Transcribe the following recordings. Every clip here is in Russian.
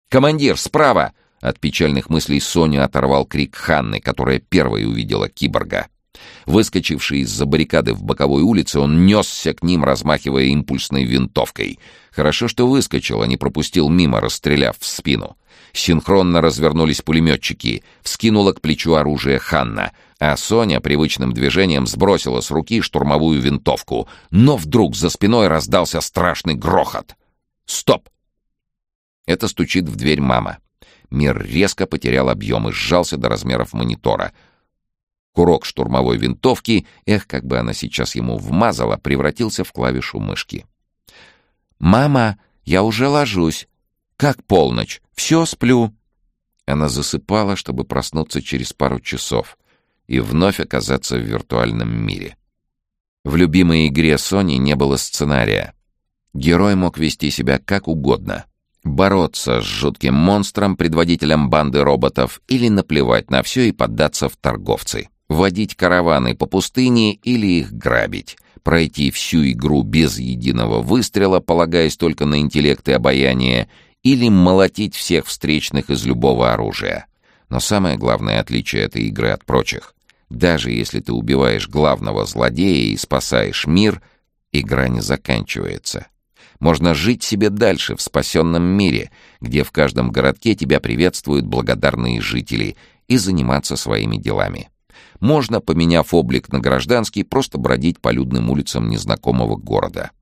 «Командир, справа!» От печальных мыслей Соню оторвал крик Ханны, которая первой увидела киборга. Выскочивший из-за баррикады в боковой улице, он несся к ним, размахивая импульсной винтовкой. Хорошо, что выскочил, а не пропустил мимо, расстреляв в спину. Синхронно развернулись пулеметчики. Вскинула к плечу оружие Ханна, а Соня привычным движением сбросила с руки штурмовую винтовку. Но вдруг за спиной раздался страшный грохот. «Стоп!» Это стучит в дверь мама. Мир резко потерял объем и сжался до размеров монитора. Курок штурмовой винтовки, как бы она сейчас ему вмазала, превратился в клавишу мышки. «Мама, я уже ложусь». «Как полночь? Все, сплю». Она засыпала, чтобы проснуться через пару часов и вновь оказаться в виртуальном мире. В любимой игре Сони не было сценария. Герой мог вести себя как угодно. Бороться с жутким монстром, предводителем банды роботов, или наплевать на все и поддаться в торговцы. Водить караваны по пустыне или их грабить. Пройти всю игру без единого выстрела, полагаясь только на интеллект и обаяние, или молотить всех встречных из любого оружия. Но самое главное отличие этой игры от прочих. Даже если ты убиваешь главного злодея и спасаешь мир, игра не заканчивается. Можно жить себе дальше в спасенном мире, где в каждом городке тебя приветствуют благодарные жители, и заниматься своими делами. Можно, поменяв облик на гражданский, просто бродить по людным улицам незнакомого города.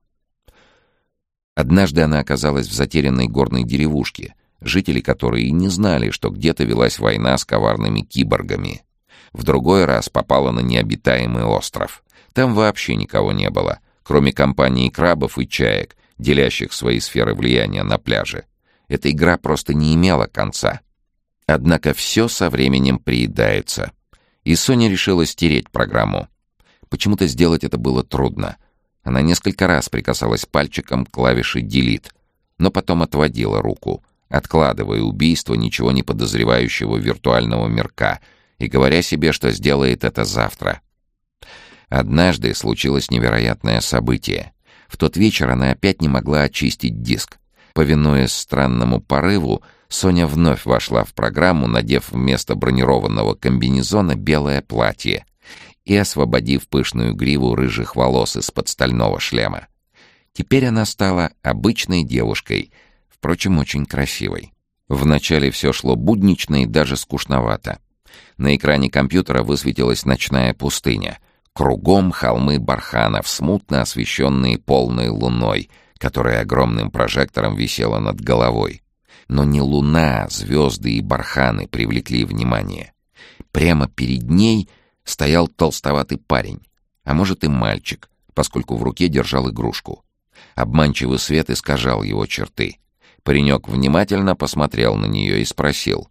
Однажды она оказалась в затерянной горной деревушке, жители которой и не знали, что где-то велась война с коварными киборгами. В другой раз попала на необитаемый остров. Там вообще никого не было, кроме компании крабов и чаек, делящих свои сферы влияния на пляже. Эта игра просто не имела конца. Однако все со временем приедается. И Соня решила стереть программу. Почему-то сделать это было трудно. Она несколько раз прикасалась пальчиком к клавише «Delete», но потом отводила руку, откладывая убийство ничего не подозревающего виртуального мирка и говоря себе, что сделает это завтра. Однажды случилось невероятное событие. В тот вечер она опять не могла очистить диск. Повинуясь странному порыву, Соня вновь вошла в программу, надев вместо бронированного комбинезона белое платье и освободив пышную гриву рыжих волос из-под стального шлема. Теперь она стала обычной девушкой, впрочем, очень красивой. Вначале все шло буднично и даже скучновато. На экране компьютера высветилась ночная пустыня. Кругом холмы барханов, смутно освещенные полной луной, которая огромным прожектором висела над головой. Но не луна, звезды и барханы привлекли внимание. Прямо перед ней стоял толстоватый парень, а может и мальчик, поскольку в руке держал игрушку. Обманчивый свет искажал его черты. Паренек внимательно посмотрел на нее и спросил: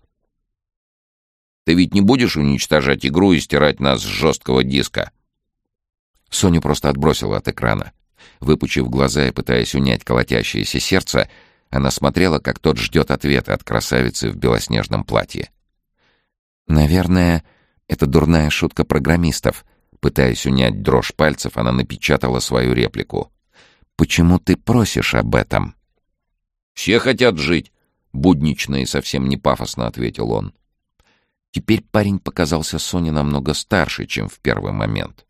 «Ты ведь не будешь уничтожать игру и стирать нас с жесткого диска?» Соню просто отбросила от экрана. Выпучив глаза и пытаясь унять колотящееся сердце, она смотрела, как тот ждет ответа от красавицы в белоснежном платье. «Наверное, это дурная шутка программистов». Пытаясь унять дрожь пальцев, она напечатала свою реплику. «Почему ты просишь об этом?» «Все хотят жить», — буднично и совсем не пафосно ответил он. Теперь парень показался Соне намного старше, чем в первый момент.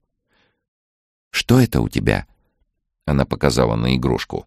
«Что это у тебя?» Она показала на игрушку.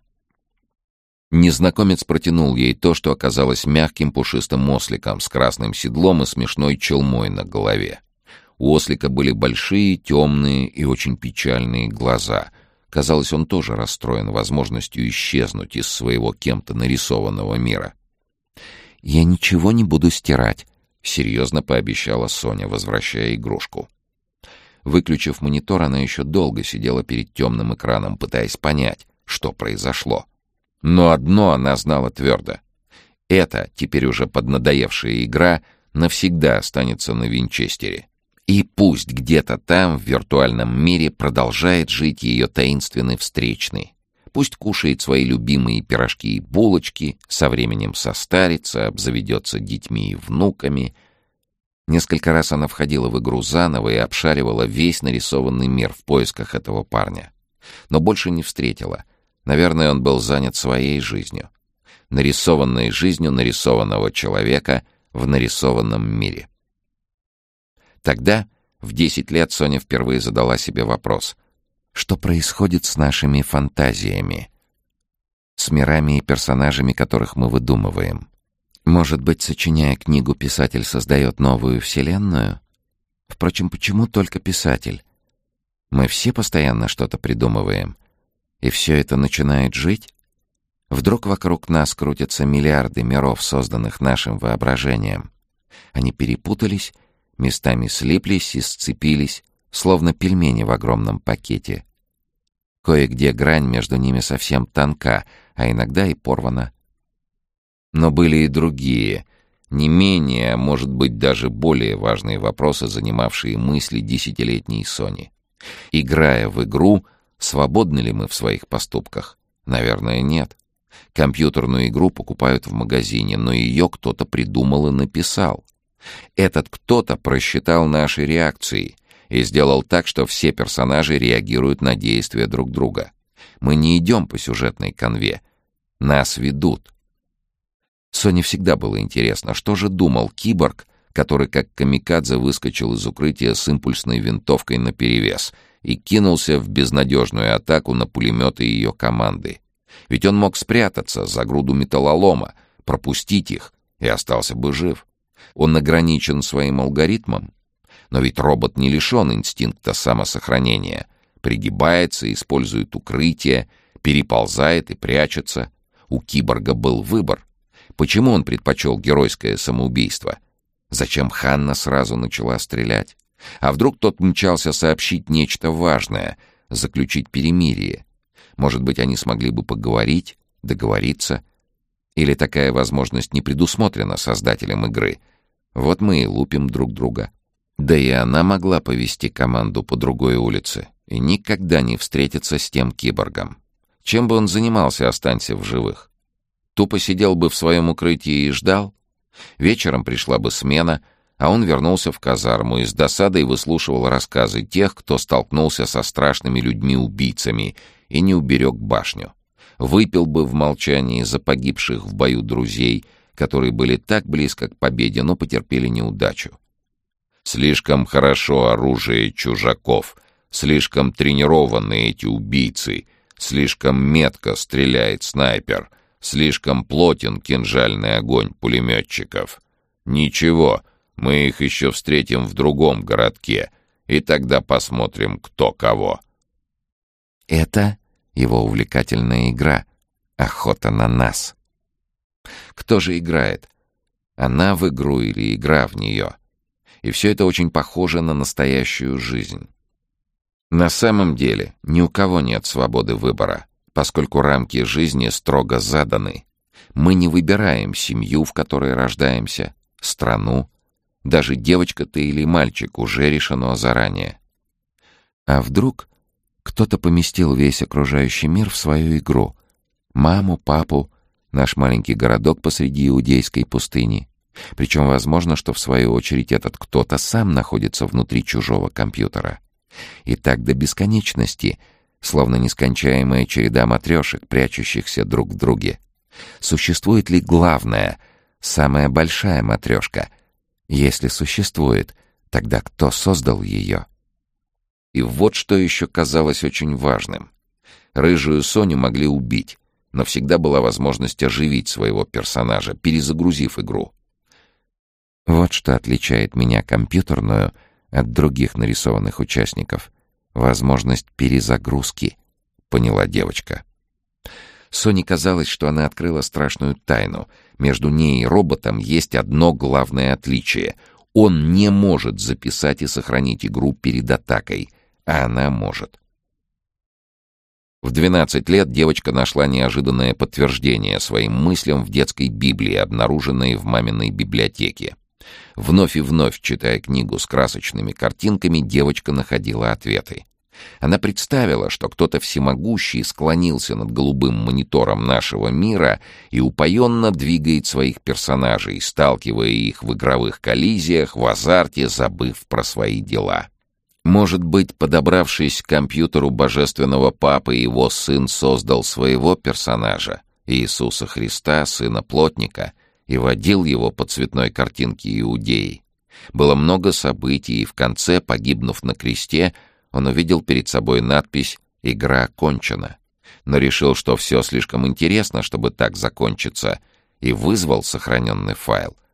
Незнакомец протянул ей то, что оказалось мягким пушистым осликом с красным седлом и смешной челмой на голове. У ослика были большие, темные и очень печальные глаза. Казалось, он тоже расстроен возможностью исчезнуть из своего кем-то нарисованного мира. «Я ничего не буду стирать», — серьезно пообещала Соня, возвращая игрушку. Выключив монитор, она еще долго сидела перед темным экраном, пытаясь понять, что произошло. Но одно она знала твердо. Эта, теперь уже поднадоевшая игра, навсегда останется на винчестере. И пусть где-то там, в виртуальном мире, продолжает жить ее таинственный встречный. Пусть кушает свои любимые пирожки и булочки, со временем состарится, обзаведется детьми и внуками. Несколько раз она входила в игру заново и обшаривала весь нарисованный мир в поисках этого парня. Но больше не встретила. Наверное, он был занят своей жизнью. нарисованной жизнью нарисованного человека в нарисованном мире. Тогда, в 10 лет, Соня впервые задала себе вопрос: что происходит с нашими фантазиями? С мирами и персонажами, которых мы выдумываем? Может быть, сочиняя книгу, писатель создает новую вселенную? Впрочем, почему только писатель? Мы все постоянно что-то придумываем. И все это начинает жить? Вдруг вокруг нас крутятся миллиарды миров, созданных нашим воображением. Они перепутались, местами слиплись и сцепились, словно пельмени в огромном пакете. Кое-где грань между ними совсем тонка, а иногда и порвана. Но были и другие, не менее, а может быть даже более важные вопросы, занимавшие мысли десятилетней Сони. Играя в игру, свободны ли мы в своих поступках? Наверное, нет. Компьютерную игру покупают в магазине, но ее кто-то придумал и написал. Этот кто-то просчитал наши реакции и сделал так, что все персонажи реагируют на действия друг друга. Мы не идем по сюжетной канве. Нас ведут. Соне всегда было интересно, что же думал киборг, который как камикадзе выскочил из укрытия с импульсной винтовкой наперевес и кинулся в безнадежную атаку на пулеметы ее команды. Ведь он мог спрятаться за груду металлолома, пропустить их, и остался бы жив. Он ограничен своим алгоритмом. Но ведь робот не лишен инстинкта самосохранения. Пригибается, использует укрытие, переползает и прячется. У киборга был выбор. Почему он предпочел геройское самоубийство? Зачем Ханна сразу начала стрелять? А вдруг тот мчался сообщить нечто важное, заключить перемирие? Может быть, они смогли бы поговорить, договориться? Или такая возможность не предусмотрена создателем игры? Вот мы и лупим друг друга. Да и она могла повести команду по другой улице и никогда не встретиться с тем киборгом. Чем бы он занимался, останься в живых? Тупо сидел бы в своем укрытии и ждал? Вечером пришла бы смена, а он вернулся в казарму и с досадой выслушивал рассказы тех, кто столкнулся со страшными людьми-убийцами и не уберег башню. Выпил бы в молчании за погибших в бою друзей, которые были так близко к победе, но потерпели неудачу. Слишком хорошо оружие чужаков, слишком тренированы эти убийцы, слишком метко стреляет снайпер, слишком плотен кинжальный огонь пулеметчиков. Ничего, мы их еще встретим в другом городке, и тогда посмотрим, кто кого. Это его увлекательная игра — охота на нас. Кто же играет? Она в игру или игра в нее? И все это очень похоже на настоящую жизнь. На самом деле ни у кого нет свободы выбора, поскольку рамки жизни строго заданы. Мы не выбираем семью, в которой рождаемся, страну. Даже девочка ты или мальчик уже решено заранее. А вдруг кто-то поместил весь окружающий мир в свою игру? Маму, папу, наш маленький городок посреди иудейской пустыни. Причем возможно, что в свою очередь этот кто-то сам находится внутри чужого компьютера. И так до бесконечности, словно нескончаемая череда матрешек, прячущихся друг в друге. Существует ли главная, самая большая матрешка? Если существует, тогда кто создал ее? И вот что еще казалось очень важным. Рыжую Соню могли убить, но всегда была возможность оживить своего персонажа, перезагрузив игру. Вот что отличает меня, компьютерную, от других нарисованных участников. Возможность перезагрузки, поняла девочка. Соне казалось, что она открыла страшную тайну. Между ней и роботом есть одно главное отличие. Он не может записать и сохранить игру перед атакой, а она может. В 12 лет девочка нашла неожиданное подтверждение своим мыслям в детской Библии, обнаруженной в маминой библиотеке. Вновь и вновь, читая книгу с красочными картинками, девочка находила ответы. Она представила, что кто-то всемогущий склонился над голубым монитором нашего мира и упоенно двигает своих персонажей, сталкивая их в игровых коллизиях, в азарте, забыв про свои дела. Может быть, подобравшись к компьютеру божественного папы, его сын создал своего персонажа, Иисуса Христа, сына плотника, и водил его по цветной картинке Иудеи. Было много событий, и в конце, погибнув на кресте, он увидел перед собой надпись «Игра окончена», но решил, что все слишком интересно, чтобы так закончиться, и вызвал сохраненный файл